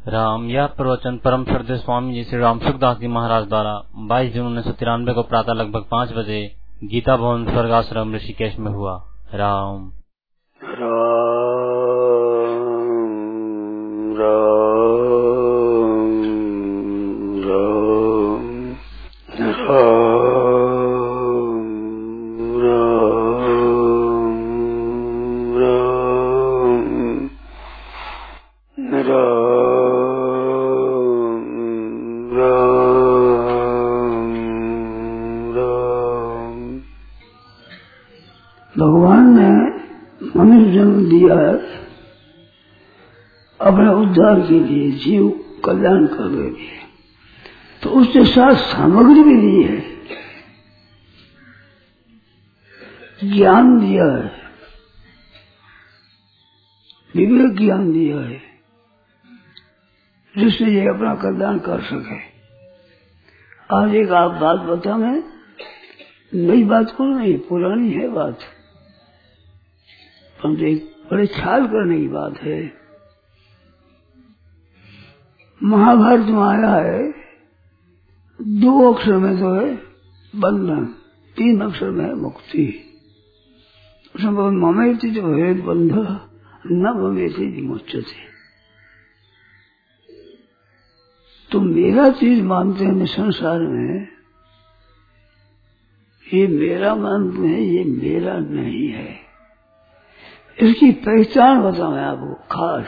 राम। यह प्रवचन परम श्रद्धेय स्वामी जी श्री राम सुखदास जी महाराज द्वारा 22 जून 1993 को प्रातः लगभग 5 बजे गीता भवन स्वर्गाश्रम ऋषिकेश में हुआ। राम भगवान ने मनुष्य जन्म दिया है अपने उद्धार के लिए, जीव कल्याण करने के लिए, तो उसके साथ सामग्री भी दी है, ज्ञान दिया है, विवेक ज्ञान दिया है, जिससे ये अपना कल्याण कर सके। आज एक आप बात बता, मैं नई बात को नहीं, पुरानी है बात, परंतु एक बड़े ख्याल करने की बात है। महाभारत में आया है 2 अक्षर में तो है बंधन, 3 अक्षर में है मुक्ति। उसमें ममेति जो है बंध न ममेति विमुच्यते। तो मेरा चीज मानते हैं संसार में, ये मेरा मानते हैं, ये मेरा नहीं है। इसकी पहचान बताऊं मैं आपको खास।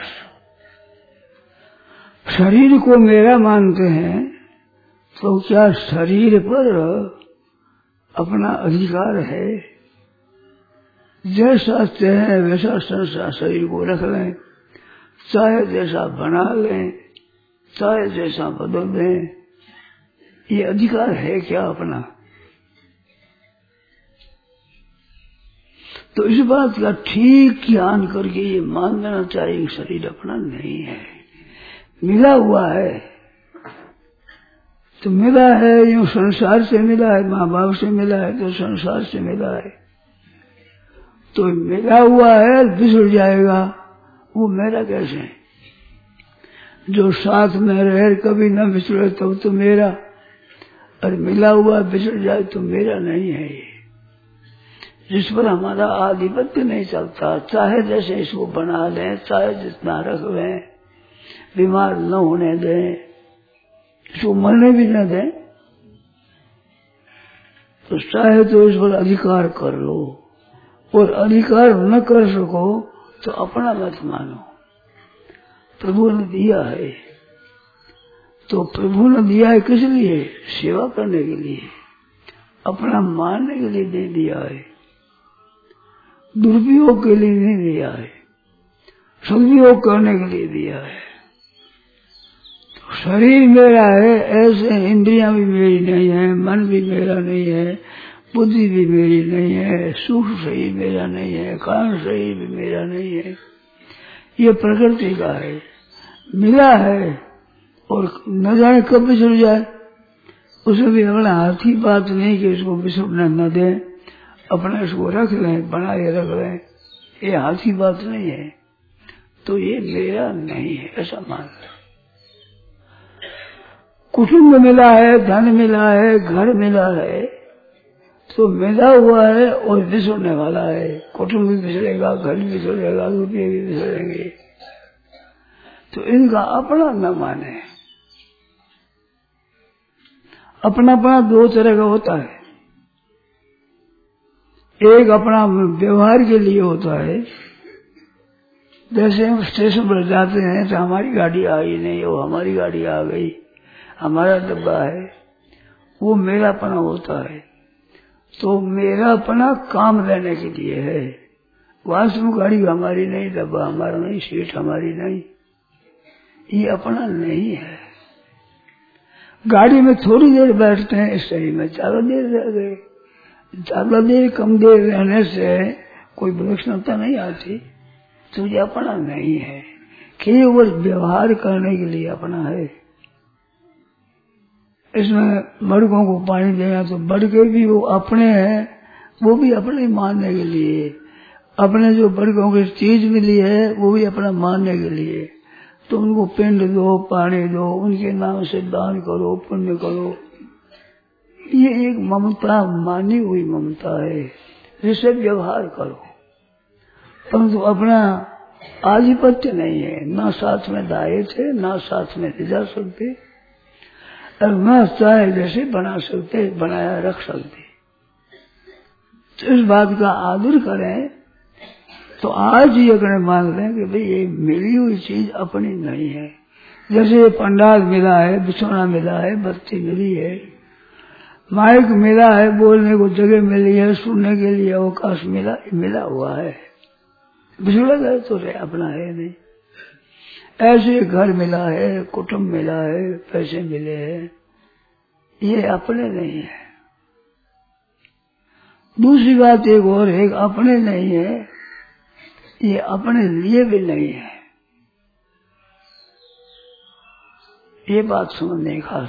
शरीर को मेरा मानते हैं तो क्या शरीर पर अपना अधिकार है? जैसा चाहे वैसा संसार शरीर को रख लें, चाहे जैसा बना लें, चाहे जैसा बदल दें, ये अधिकार है क्या अपना? तो इस बात का ठीक ज्ञान करके ये मान लेना चाहिए कि शरीर अपना नहीं है, मिला हुआ है। तो मिला है, यूं संसार से मिला है, माँ बाप से मिला है, तो संसार से मिला है, तो मिला हुआ है, बिछड़ जाएगा, वो मेरा कैसे है? जो साथ में रहे कभी न बिछड़े तब तो मेरा, और मिला हुआ बिछड़ जाए तो मेरा नहीं है ये। जिस पर हमारा आधिपत्य नहीं चलता, चाहे जैसे इसको बना लें, चाहे जितना रख लें, बीमार न होने दें, इसको मरने भी न दें, तो चाहे तो इस पर अधिकार कर लो, और अधिकार न कर सको तो अपना मत मानो। प्रभु ने दिया है, तो प्रभु ने दिया है किस लिए? सेवा करने के लिए, अपना मानने के लिए नहीं दिया है, दुरुपयोग के लिए नहीं दिया है, सदुपयोग करने के लिए दिया है। तो शरीर मेरा है, ऐसे इंद्रियां भी मेरी नहीं है, मन भी मेरा नहीं है, बुद्धि भी मेरी नहीं है, सूक्ष्म शरीर मेरा नहीं है, कारण शरीर भी मेरा नहीं है, ये प्रकृति का है, मिला है, और न जाने कब बिछड़ जाए। उसे भी अपना हाथ ही बात नहीं कि इसको बिछड़ने न दें, अपना इसको रख लें, बनाए रख लें, ये हाथ ही बात नहीं है, तो ये मेरा नहीं है, ऐसा मान लो। कुटुंब मिला है, धन मिला है, घर मिला है, तो मिला हुआ है और बिछड़ने वाला है। कुटुंब भी बिछड़ेगा, घर भी बिछड़ेगा, रुपये भी बिछड़ेंगे, तो इनका अपना न माने। अपना 2 तरह का होता है, एक अपना व्यवहार के लिए होता है, जैसे हम स्टेशन पर जाते हैं तो हमारी गाड़ी आई नहीं, वो हमारी गाड़ी आ गई, हमारा डब्बा है, वो मेरापना होता है। तो मेरापना काम लेने के लिए है, वास्तव गाड़ी हमारी नहीं, डब्बा हमारा नहीं, सीट हमारी नहीं, ये अपना नहीं है। गाड़ी में थोड़ी देर बैठते हैं, इस शरीर में ज्यादा देर रह गए, ज्यादा देर कम देर रहने से कोई विलक्षणता नहीं आती, तो ये अपना नहीं है, केवल व्यवहार करने के लिए अपना है। इसमें बड़कों को पानी देना, तो बड़के भी वो अपने हैं, वो भी अपने मानने के लिए, अपने जो बड़कों की चीज मिली है वो भी अपना मानने के लिए, तो उनको पिंड दो, पानी दो, उनके नाम से दान करो, पुण्य करो। ये एक ममता, मानी हुई ममता है, जिससे व्यवहार करो, परंतु अपना आधिपत्य नहीं है। ना साथ में दाए थे, ना साथ में ले जा सकते, और ना चाहे जैसे बना सकते, बनाया रख सकते। तो इस बात का आदर करें। तो आज ये अगर मान लें कि भाई ये मिली हुई चीज अपनी नहीं है। जैसे ये पंडाल मिला है, बिछौना मिला है, बत्ती मिली है, माइक मिला है, बोलने को जगह मिली है, सुनने के लिए अवकाश मिला हुआ है। बिछड़ा जाए तो अपना है नहीं। ऐसे घर मिला है, कुटुंब मिला है, पैसे मिले हैं, ये अपने नहीं है। दूसरी बात एक और है, अपने नहीं है, ये अपने लिए भी नहीं है। ये बात समझने खास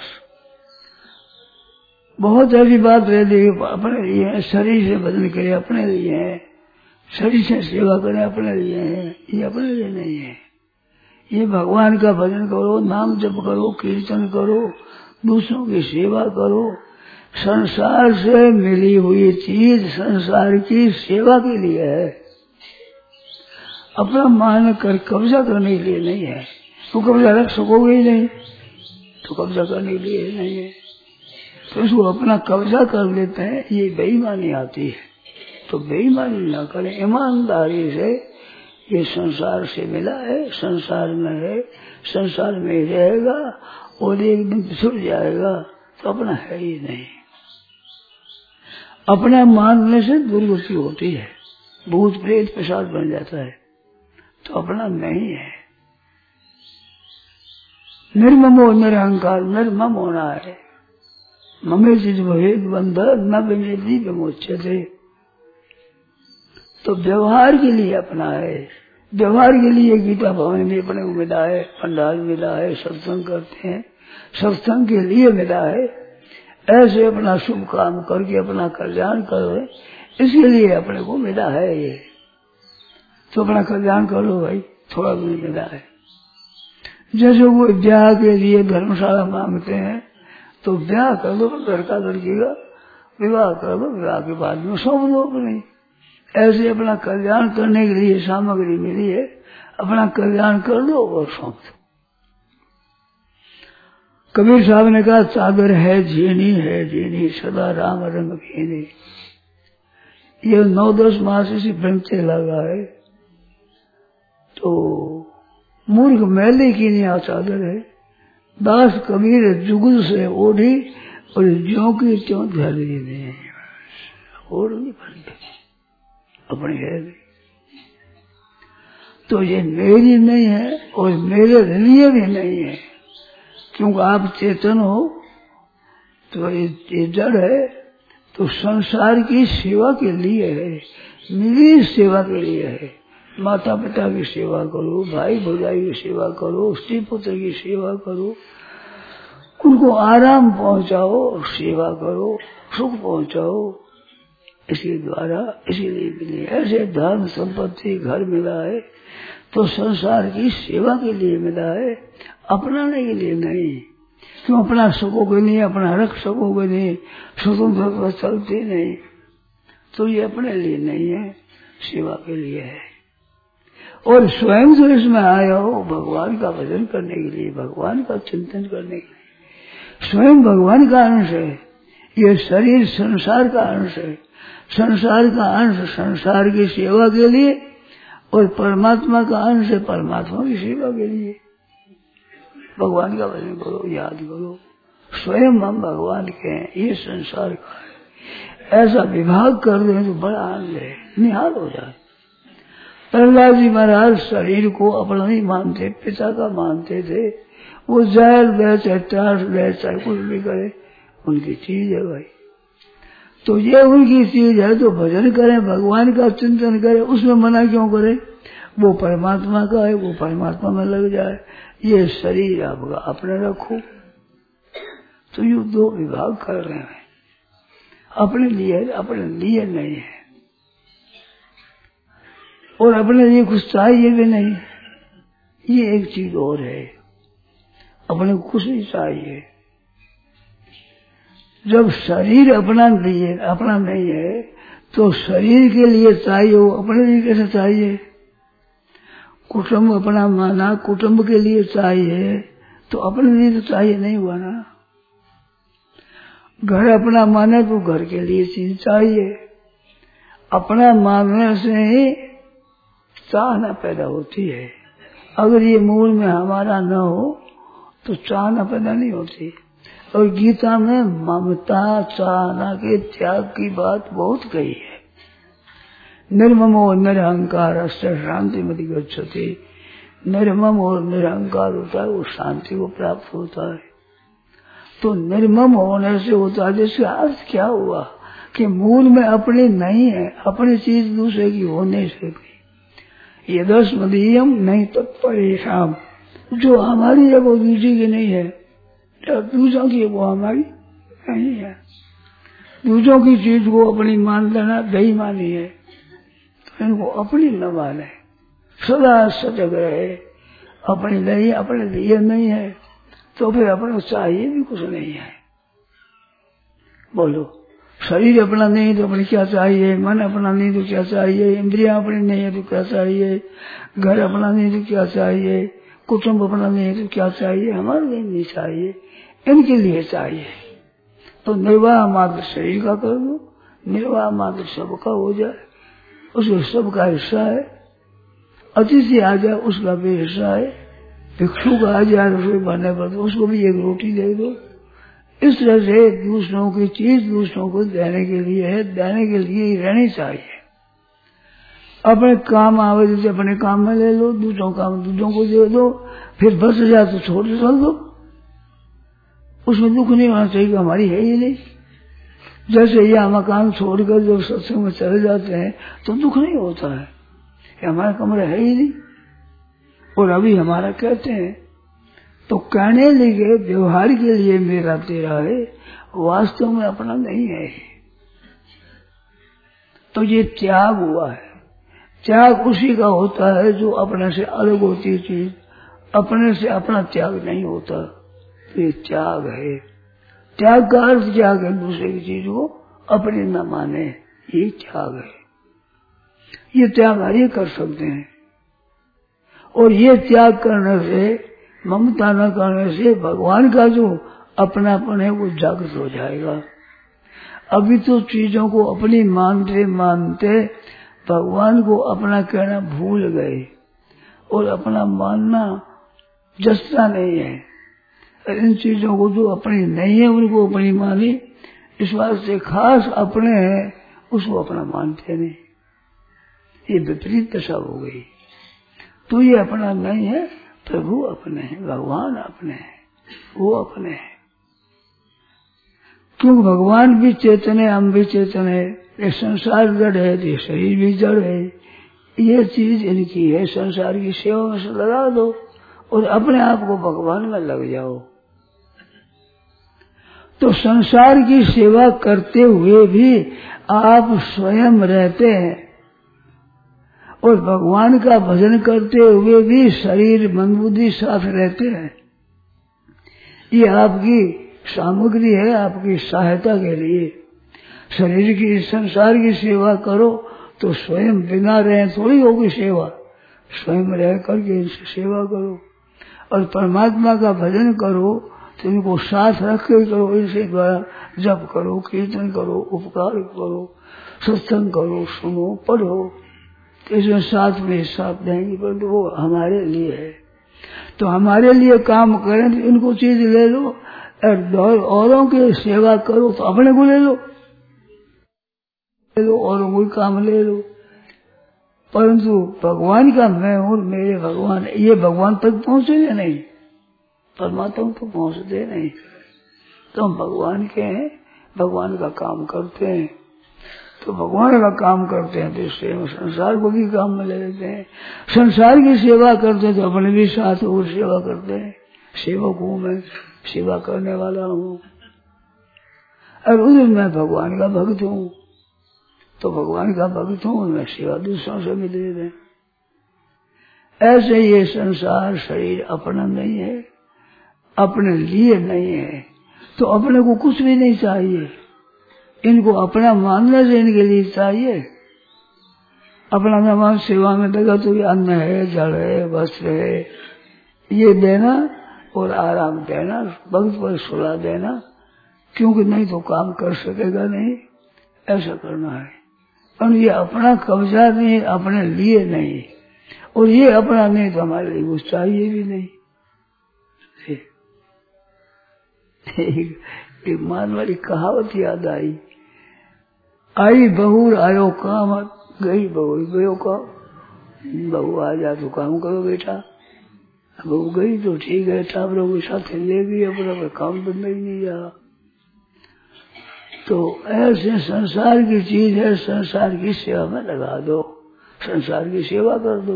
बहुत ऐसी बात रहती है, अपने लिए है, शरीर से भजन करे अपने लिए है, शरीर से सेवा करे अपने लिए है, ये अपने लिए नहीं है। ये भगवान का भजन करो, नाम जप करो, कीर्तन करो, दूसरों की सेवा करो। संसार से मिली हुई चीज संसार की सेवा के लिए है, अपना मान कर कब्जा करने के लिए नहीं है। तो कब्जा रख सकोगे ही नहीं, तो कब्जा करने के लिए नहीं है। तो इसको अपना कब्जा कर लेते हैं, ये बेईमानी आती है। तो बेईमानी ना करें, ईमानदारी से ये संसार से मिला है, संसार में है, संसार में ही रहेगा और एक दिन बिछुड़ जाएगा, तो अपना है ही नहीं। अपना मानने से दुर्गति होती है, भूत प्रेत पिशाच बन जाता है, तो अपना नहीं है। निर्ममो निरहंकार, निर्मम होना है। ममे चिज भेद बंध न विनिधि विमोच्यते। तो व्यवहार के लिए अपना है, व्यवहार के लिए गीता भवन में अपने को मिला है, पंडाल मिला है, सत्संग करते हैं, सत्संग के लिए मिला है। ऐसे अपना शुभ काम करके अपना कल्याण करो, इसके लिए अपने को मिला है ये। तो अपना कल्याण करो भाई, थोड़ा भी मिला है। जैसे वो ब्याह के लिए धर्मशाला मांगते हैं, तो ब्याह कर दो, लड़का लड़की का विवाह कर दो, विवाह के बाद में सौंप दो अपने। ऐसे अपना कल्याण करने के लिए सामग्री मिली है, अपना कल्याण कर दो और सौंप दो। कबीर साहब ने कहा, चादर है जीनी सदा राम रंग भीनी। ये 9-10 मास इसी बनते लगा है, तो मूर्ख मैले की नहीं चादर है। दास कबीर जुगुल से ओढ़ी और ज्यों की त्यों धरी नहीं, ओढ़ नहीं बन अपनी है नहीं। तो ये मेरी नहीं है और मेरे लिए भी नहीं है, क्योंकि आप चेतन हो, तो ये जड़ है, तो संसार की सेवा के लिए है, मेरी सेवा के लिए है। माता पिता की सेवा करो, भाई भौजाई की सेवा करो, स्त्री पुत्र की सेवा करो, उनको आराम पहुंचाओ, सेवा करो, सुख पहुंचाओ, इसके द्वारा। इसीलिए मिले ऐसे धन संपत्ति घर मिला है, तो संसार की सेवा के लिए मिला है, अपनाने के लिए नहीं। क्यों अपना सकोगे नहीं, अपना रख सकोगे नहीं, स्वतंत्र चलती नहीं, तो ये अपने लिए नहीं है, सेवा के लिए है। और स्वयं जो इसमें आया हो भगवान का भजन करने के लिए, भगवान का चिंतन करने के लिए, स्वयं भगवान का अंश है। ये शरीर संसार का अंश है, संसार का अंश संसार की सेवा के लिए, और परमात्मा का अंश है परमात्मा की सेवा के लिए। भगवान का भजन करो, याद करो, स्वयं हम भगवान के हैं, ये संसार का है। ऐसा विभाग कर दें तो बड़ा आनंद है, निहाल हो जाए। प्रहलाद जी महाराज शरीर को अपना नहीं मानते, पिता का मानते थे। वो जहर दे चाहे टाट दे चाहे कुछ भी करे, उनकी चीज है भाई। तो ये उनकी चीज है, तो भजन करें, भगवान का चिंतन करें, उसमें मना क्यों करें? वो परमात्मा का है, वो परमात्मा में लग जाए। ये शरीर आपका अपने रखो। तो ये दो विभाग कर रहे हैं, अपने लिए नहीं है, और अपने लिए कुछ चाहिए भी नहीं। ये एक चीज और है, अपने को कुछ नहीं चाहिए। जब शरीर अपना नहीं है तो शरीर के लिए चाहिए, वो अपने लिए कैसे चाहिए? कुटुंब अपना माना, कुटुंब के लिए चाहिए तो अपने लिए तो चाहिए नहीं हुआ ना। घर अपना माने तो घर के लिए चीज चाहिए। अपना मानने से ही चाहना पैदा होती है। अगर ये मूल में हमारा न हो तो चाहना पैदा नहीं होती। और गीता में ममता चाहना के त्याग की बात बहुत कही है। निर्ममो निरहंकार शांति मति गच्छति। निर्मम और निरहंकार होता है वो शांति को प्राप्त होता है। तो निर्मम होने से होता है, जिसका अर्थ क्या हुआ कि मूल में अपनी नहीं है, अपनी चीज दूसरे की होने से भी यदस्मदीयम नहीं तत्परेशाम, जो हमारी है वो दूसरी की नहीं है, जो दूसरों की है वो हमारी नहीं है। दूसरों की चीज को अपनी मान लेना बेईमानी है। तो इनको अपनी न माने, सदा सजग रहे। अपनी नहीं, अपने लिए नहीं है तो फिर अपने चाहिए भी कुछ नहीं है। बोलो, शरीर अपना नहीं तो अपने क्या चाहिए? मन अपना नहीं तो क्या चाहिए? इंद्रियां अपनी नहीं है तो क्या चाहिए? घर अपना नहीं तो क्या चाहिए? कुटुंब अपना नहीं है तो क्या चाहिए? हमारे लिए नहीं चाहिए, इनके लिए चाहिए। तो निर्वाह मात्र शरीर का कर दो, निर्वाह मात्र सबका हो जाए, उसको सबका हिस्सा है। अतिथि आ जाए उसका भी हिस्सा है। भिक्षु का आ जाए रसोई बनने पर तो उसको भी एक रोटी दे दो। इस तरह से दूसरों की चीज दूसरों को देने के लिए है, देने के लिए ही रहनी चाहिए। अपने काम आवे जैसे अपने काम में ले लो, दूसरों काम दूसरों को दे दो, फिर बच जाए तो छोड़ दो। उसमें दुख नहीं होना चाहिए कि हमारी है ही नहीं। जैसे यह मकान छोड़कर जब सत्संग में चले जाते हैं तो दुख नहीं होता है कि हमारा कमरा है ही नहीं और अभी हमारा कहते हैं। तो कहने लगे व्यवहार के लिए मेरा तेरा है, वास्तव में अपना नहीं है। तो ये त्याग हुआ है। त्याग उसी का होता है जो अपने से अलग होती चीज, अपने से अपना त्याग नहीं होता, तो ये त्याग है। त्याग का अर्थ त्याग है दूसरे की चीज को अपने न माने, ये त्याग है। ये त्याग हर कर सकते हैं। और ये त्याग करने से, ममता न करने से भगवान का जो अपनापन है वो जागृत हो जाएगा। अभी तो चीजों को अपनी मानते मानते भगवान को अपना कहना भूल गए और अपना मानना जसता नहीं है। इन चीजों को जो अपनी नहीं है उनको अपनी मानी, इस बात से खास अपने हैं उसको अपना मानते नहीं। ये विपरीत दशा हो गई। तो ये अपना नहीं है, प्रभु अपने हैं, भगवान अपने हैं, वो अपने हैं। क्योंकि भगवान भी चेतन है, हम भी चेतन है। ये संसार जड़ है, ये शरीर भी जड़ है। ये चीज इनकी है। संसार की सेवा में से लगा दो और अपने आप को भगवान में लग जाओ। तो संसार की सेवा करते हुए भी आप स्वयं रहते हैं और भगवान का भजन करते हुए भी शरीर मन बुद्धि साथ रहते हैं। ये आपकी सामग्री है, आपकी सहायता के लिए। शरीर की, संसार की सेवा करो तो स्वयं बिना रहे थोड़ी होगी सेवा। स्वयं रह करके इनसे सेवा करो और परमात्मा का भजन करो तो इनको साथ रख के करो। इनसे द्वारा जप करो, कीर्तन करो, उपकार करो, सत्संग करो, सुनो, पढ़ो, तो इसमें साथ में साथ देंगे। परंतु वो हमारे लिए है। तो हमारे लिए काम करें तो इनको चीज ले लो और औरों की सेवा करो तो अपने को ले लो, औरों को काम ले लो। परंतु भगवान का मैं हूँ, मेरे भगवान, ये भगवान तक पहुँचेंगे नहीं, परमात्मा तक पहुँचते नहीं। तो हम भगवान के हैं, भगवान का काम करते हैं। तो भगवान का काम करते हैं तो इससे संसार को भी काम में ले लेते हैं। संसार की सेवा करते हैं तो अपने भी साथ और सेवा करते हैं। सेवक हूँ मैं, सेवा करने वाला हूँ और उधर मैं भगवान का भक्त हूँ। तो भगवान का भक्त हूँ, मैं सेवा दूसरों से भी दे दें। ऐसे ये संसार शरीर अपना नहीं है, अपने लिए नहीं है, तो अपने को कुछ भी नहीं चाहिए। इनको अपना मानने से इनके लिए चाहिए। अपना मेहमान सेवा में देगा तो ये अन्न है, जल है, वस्त्र है, ये देना और आराम देना, वक्त पर सुला देना, क्योंकि नहीं तो काम कर सकेगा नहीं, ऐसा करना है। और ये अपना कब्जा नहीं, अपने लिए नहीं, और ये अपना नहीं तो हमारे लिए कुछ चाहिए भी नहीं। एक मानवाड़ी कहावत याद आई बहू आयो काम, गई बहू गयो काम। बहू आ जा तो काम करो बेटा, बहू गई तो ठीक है, टाबरों के साथ ले गई, अपना काम तो नहीं जा। तो ऐसे संसार की चीज है, संसार की सेवा में लगा दो, संसार की सेवा कर दो,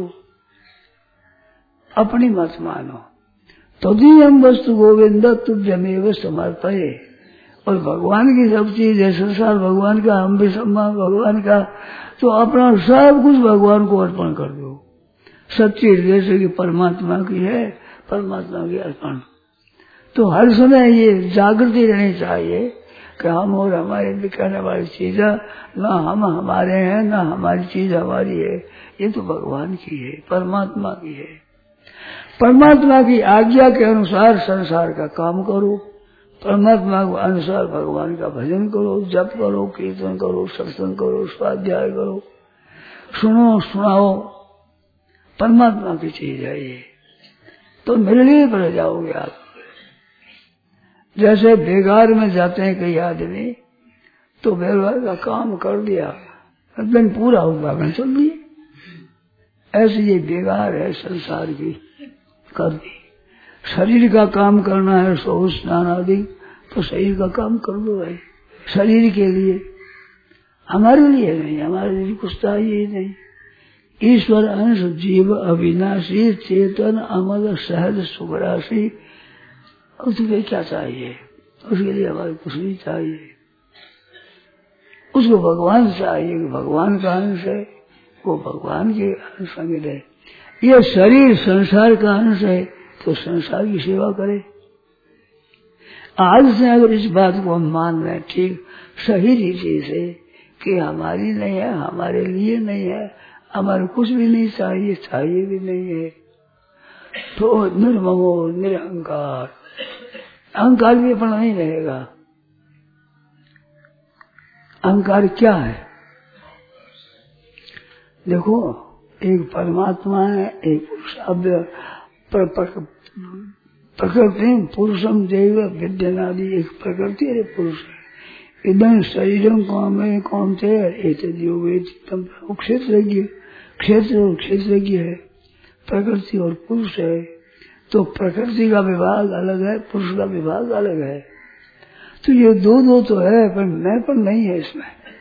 अपनी मत मानो। तदीयम वस्तु गोविंद तुझमेव समर्पये। और भगवान की सब चीज है, संसार भगवान का, हम भी सम्मान भगवान का, तो अपना सब कुछ भगवान को अर्पण कर दो। सच्ची जैसे कि परमात्मा की है, परमात्मा की अर्पण। तो हर समय ये जागृति रहनी चाहिए कि हम और हमारे बिकने वाली चीज ना हम हमारे हैं, ना हमारी चीज हमारी है, ये तो भगवान की है, परमात्मा की है। परमात्मा की आज्ञा के अनुसार संसार का काम करो, परमात्मा के अनुसार भगवान का भजन करो, जप करो, कीर्तन करो, सत्संग करो, स्वाध्याय करो, सुनो सुनाओ, परमात्मा की चीज है ये, तो मेरे लिए बढ़ जाओगे आप। जैसे बेगार में जाते हैं कई आदमी, तो बेगार का काम कर दिया, दिन पूरा होगा मैं चल दिए, ऐसे ये बेगार है संसार की, कर दी। शरीर का काम करना है, सो स्नान आदि, तो शरीर का काम कर दो भाई, शरीर के लिए, हमारे लिए नहीं, हमारे लिए कुछ चाहिए ही नहीं। ईश्वर अंश जीव अविनाशी चेतन अमर सहज सुखराशि, उसके क्या चाहिए, उसके लिए हमारे कुछ नहीं चाहिए। उसको भगवान चाहिए कि भगवान का अंश है, वो भगवान के अंश में मिले। ये शरीर संसार का अंश है, तो संसार की सेवा करे। आज से अगर इस बात को हम मान रहे, ठीक सही रीति से कि हमारी नहीं है, हमारे लिए नहीं है, हमारे कुछ भी नहीं चाहिए, चाहिए भी नहीं है, तो निर्ममो निरहंकार, अहंकार भी अपना नहीं रहेगा। अहंकार क्या है? देखो, एक परमात्मा है, एक प्रकृति पुरुषम देव विद्यनादि, एक प्रकृति है, पुरुष है। इदं शरीरम कामे कामते एतद्योगे चित्तम, क्षेत्रज्ञ, क्षेत्र और क्षेत्रज्ञ है, प्रकृति और पुरुष है। तो प्रकृति का विभाग अलग है, पुरुष का विभाग अलग है। तो ये दो तो है, पर मैं पर नहीं है इसमें।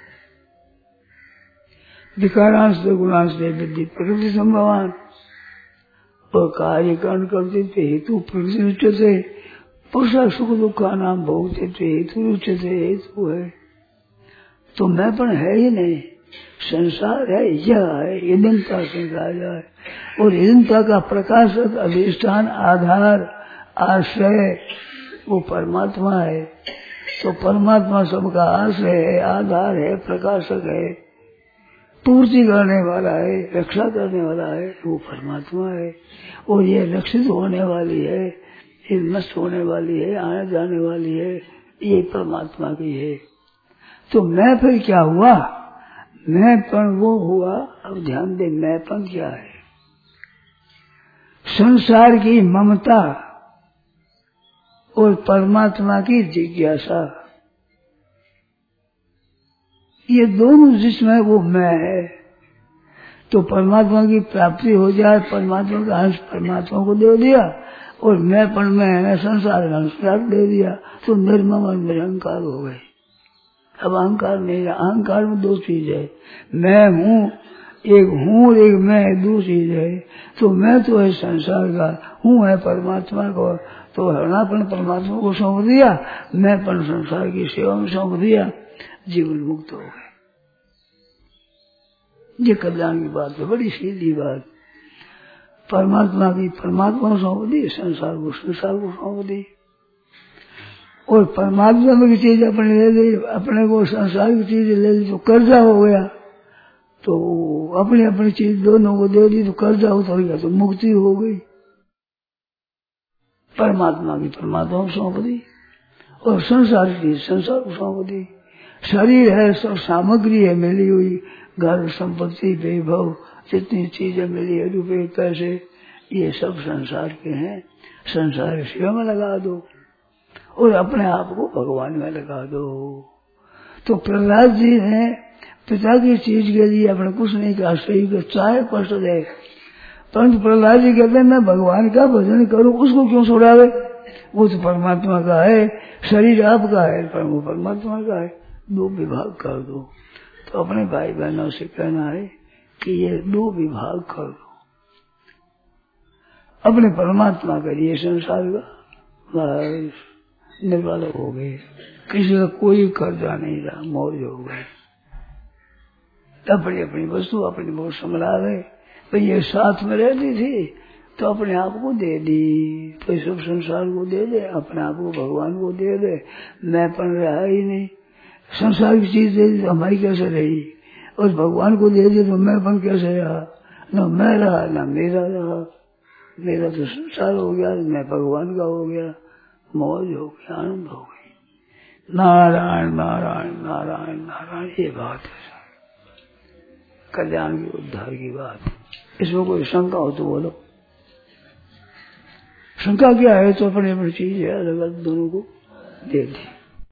विकारांश गुणांश विद्धि प्रकृति संभवान, और कार्य कर्ण करते थे हेतु प्रकृति उच्चते, पुरुषा सुख दुखा नाम बहुत हेतु उच्चते, हेतु है। तो मैं पर है ही नहीं, संसार है, यह है, इदंता से कहा जाए। और इदंता का प्रकाशक अधिष्ठान आधार आश्रय वो परमात्मा है। तो परमात्मा सबका आश्रय है, आधार है, प्रकाशक है, पूर्ति करने वाला है, रक्षा करने वाला है, वो परमात्मा है। और ये रक्षित होने वाली है, ये नष्ट होने वाली है, आने जाने वाली है, ये परमात्मा की है। तो मैं फिर क्या हुआ? मैंपन वो हुआ। अब ध्यान दे, मैंपन क्या है? संसार की ममता और परमात्मा की जिज्ञासा, ये दोनों जिसमें वो मैं है। तो परमात्मा की प्राप्ति हो जाए, परमात्मा का अंश परमात्मा को दे दिया, और मैंपन में संसार का अंश दे दिया, तो निर्मम और निरहंकार हो गए। अब अहंकार नहीं है। अहंकार में दो चीज है, मैं हूँ एक हूँ, एक मैं दो चीज है। तो मैं तो है संसार का, हूँ है परमात्मा को, तो हरणापन परमात्मा को सौंप दिया, मैंपन संसार की सेवा में सौंप दिया, जीवन मुक्त हो गए। ये कल्याण की बात है, बड़ी सीधी बात। परमात्मा की परमात्मा को सौंप दी, संसार को सौंप दी। और परमात्मा की चीज अपने ले ली, अपने को संसार की चीज ले ली तो कर्जा हो गया। तो अपनी अपनी चीज दोनों को दे दी तो कर्जा उतर गया, तो मुक्ति हो गई। परमात्मा की परमात्मा को सौंप दी और संसार की संसार को सौंप दी। शरीर है, सब सामग्री है मिली हुई, घर संपत्ति वैभव जितनी चीजें मिली है, रुपये पैसे, ये सब संसार के हैं। संसार सेवा में लगा दो और अपने आप को भगवान में लगा दो। तो प्रहलाद जी ने पिता की चीज के लिए अपने कुछ नहीं कहा, सही को चाहे कष्ट दे, परंतु प्रहलाद जी कहते हैं मैं भगवान का भजन करूं, उसको क्यों छुड़ावे? वो तो परमात्मा का है, शरीर आपका है पर वो परमात्मा का है। दो विभाग कर दो। तो अपने भाई बहनों से कहना है कि ये दो विभाग कर दो, अपने परमात्मा का ये संसार का बस निर्वाल हो गए, किसी का कोई कर्जा नहीं रहा, मौज हो गए। अपनी अपनी वस्तु अपनी बहुत संभाल गए। तो ये साथ में रहती थी तो अपने आप को दे दी, तो सब संसार को दे दे, अपने आप को भगवान को दे दे। मैंपन रहा ही नहीं, संसार की चीज दे दी तो हमारी कैसे रही, और भगवान को दे दी तो मैंपन कैसे रहा? न मैं रहा न मेरा रहा, मेरा तो संसार हो गया, मैं भगवान का हो गया, मौज हो गई, आनंद हो गई। नारायण नारायण नारायण नारायण, ये बात है कल्याण की, उद्धार की बात। इसमें कोई शंका हो तो बोलो। शंका क्या है? तो अपनी अपनी चीज है, अलग अलग दोनों को दे दी।